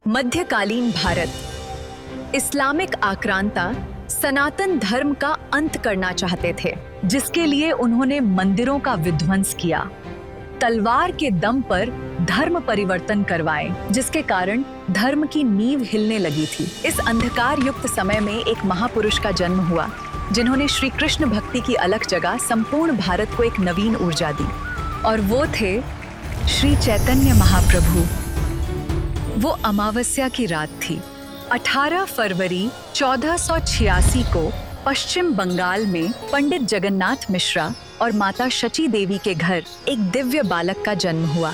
मध्यकालीन भारत इस्लामिक आक्रांता सनातन धर्म का अंत करना चाहते थे, जिसके लिए उन्होंने मंदिरों का विध्वंस किया, तलवार के दम पर धर्म परिवर्तन करवाए, जिसके कारण धर्म की नींव हिलने लगी थी। इस अंधकार युक्त समय में एक महापुरुष का जन्म हुआ, जिन्होंने श्री कृष्ण भक्ति की अलग जगह संपूर्ण भारत को एक नवीन ऊर्जा दी, और वो थे श्री चैतन्य महाप्रभु। वो अमावस्या की रात थी। 18 फरवरी 1486 को पश्चिम बंगाल में पंडित जगन्नाथ मिश्रा और माता शची देवी के घर एक दिव्य बालक का जन्म हुआ।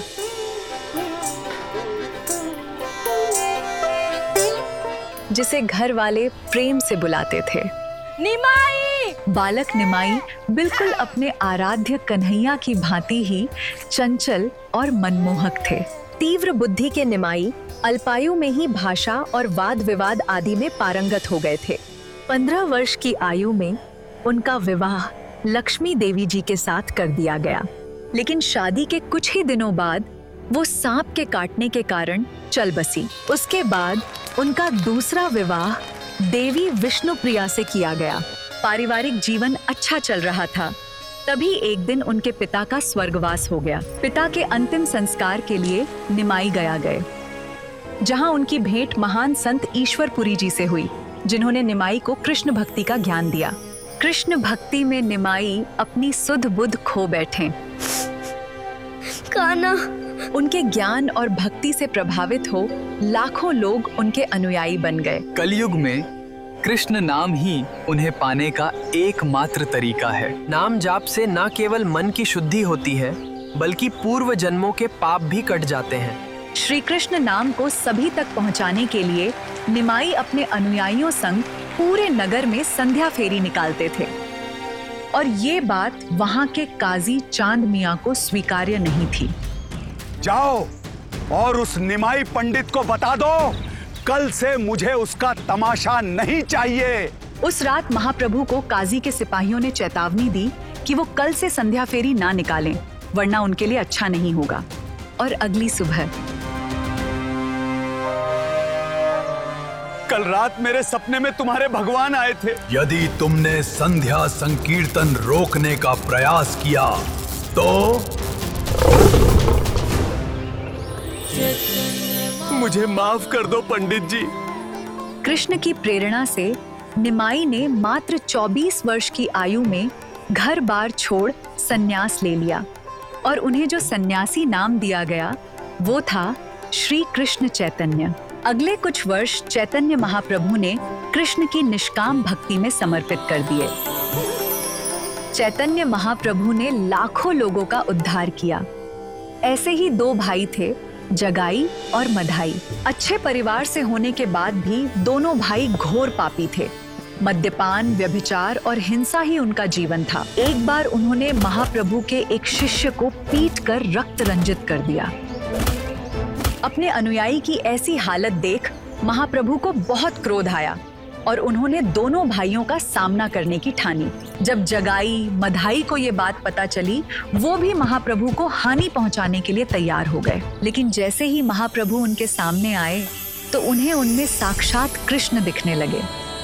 जिसे घर वाले प्रेम से बुलाते थे निमाई। बालक निमाई बिल्कुल अपने आराध्य कन्हैया की भांति ही चंचल और मनमोहक थे। तीव्र बुद्धि के निमाई अल्पायु में ही भाषा और वाद विवाद आदि में पारंगत हो गए थे। 15 वर्ष की आयु में उनका विवाह लक्ष्मी देवी जी के साथ कर दिया गया, लेकिन शादी के कुछ ही दिनों बाद वो सांप के काटने के कारण चल बसी। उसके बाद उनका दूसरा विवाह देवी विष्णुप्रिया से किया गया। पारिवारिक जीवन अच्छा चल रहा था, तभी एक दिन उनके पिता का स्वर्गवास हो गया। पिता के अंतिम संस्कार के लिए निमाई गए, जहां उनकी भेंट महान संत ईश्वरपुरी जी से हुई, जिन्होंने निमाई को कृष्ण भक्ति का ज्ञान दिया। कृष्ण भक्ति में निमाई अपनी सुध बुध खो बैठे। कान्हा। उनके ज्ञान और भक्ति से प्रभावित हो लाखों लोग उनके अनुयायी बन गए। कलयुग में कृष्ण नाम ही उन्हें पाने का एकमात्र तरीका है। नाम जाप से न केवल मन की शुद्धि होती है, बल्कि पूर्व जन्मों के पाप भी कट जाते हैं। श्री कृष्ण नाम को सभी तक पहुंचाने के लिए निमाई अपने अनुयायियों संग पूरे नगर में संध्या फेरी निकालते थे, और ये बात वहां के काजी चांद मियां को स्वीकार्य नहीं थी। जाओ और उस निमाई पंडित को बता दो, कल से मुझे उसका तमाशा नहीं चाहिए। उस रात महाप्रभु को काजी के सिपाहियों ने चेतावनी दी कि वो कल से संध्या फेरी ना निकालें, वरना उनके लिए अच्छा नहीं होगा। और अगली सुबह कल रात मेरे सपने में तुम्हारे भगवान आए थे। यदि तुमने संध्या संकीर्तन रोकने का प्रयास किया तो मुझे माफ कर दो पंडित जी। कृष्ण की प्रेरणा से निमाई ने मात्र 24 वर्ष की आयु में घर बार छोड़ संन्यास ले लिया, और उन्हें जो सन्यासी नाम दिया गया वो था श्री कृष्ण चैतन्य। अगले कुछ वर्ष चैतन्य महाप्रभु ने कृष्ण की निष्काम भक्ति में समर्पित कर दिए। चैतन्य महाप्रभु ने लाखों लोगों का उद्धार किया। ऐसे ही 2 भाई थे, जगाई और मधाई। अच्छे परिवार से होने के बाद भी दोनों भाई घोर पापी थे। मद्यपान, व्यभिचार और हिंसा ही उनका जीवन था। एक बार उन्होंने महाप्रभु के एक शिष्य को पीट कर रक्त रंजित कर दिया। अपने अनुयायी की ऐसी हालत देख महाप्रभु को बहुत क्रोध आया, और उन्होंने दोनों भाइयों का सामना करने की ठानी। जब जगाई, मधाई को ये बात पता चली, वो भी महाप्रभु को हानि पहुंचाने के लिए तैयार हो गए। लेकिन जैसे ही महाप्रभु उनके सामने आए, तो उन्हें उनमें साक्षात कृष्ण दिखने लगे।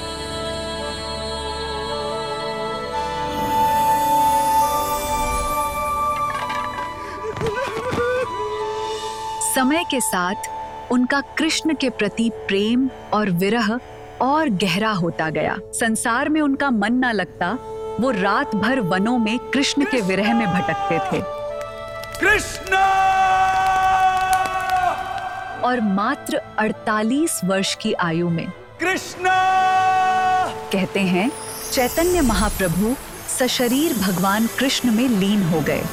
समय के साथ उनका कृष्ण के प्रति प्रेम और विरह और गहरा होता गया। संसार में उनका मन न लगता, वो रात भर वनों में कृष्ण के विरह में भटकते थे। कृष्ण! और मात्र 48 वर्ष की आयु में कृष्ण! कहते हैं चैतन्य महाप्रभु सशरीर भगवान कृष्ण में लीन हो गए।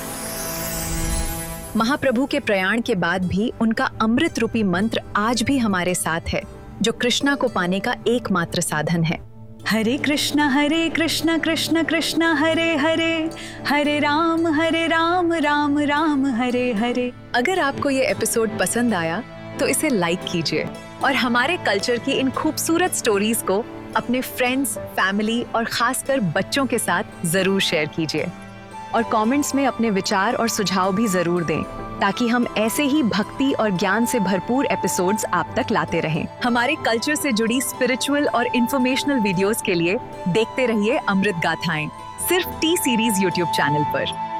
महाप्रभु के प्रयाण के बाद भी उनका अमृत रूपी मंत्र आज भी हमारे साथ है, जो कृष्णा को पाने का एकमात्र साधन है। हरे कृष्णा कृष्ण कृष्ण हरे हरे, हरे राम राम राम हरे हरे। अगर आपको ये एपिसोड पसंद आया तो इसे लाइक कीजिए, और हमारे कल्चर की इन खूबसूरत स्टोरीज को अपने फ्रेंड्स, फैमिली और खासकर बच्चों के साथ जरूर शेयर कीजिए, और कमेंट्स में अपने विचार और सुझाव भी जरूर दें। ताकि हम ऐसे ही भक्ति और ज्ञान से भरपूर एपिसोड्स आप तक लाते रहें। हमारे कल्चर से जुड़ी स्पिरिचुअल और इंफॉर्मेशनल वीडियोस के लिए देखते रहिए अमृत गाथाएं, सिर्फ टी सीरीज यूट्यूब चैनल पर।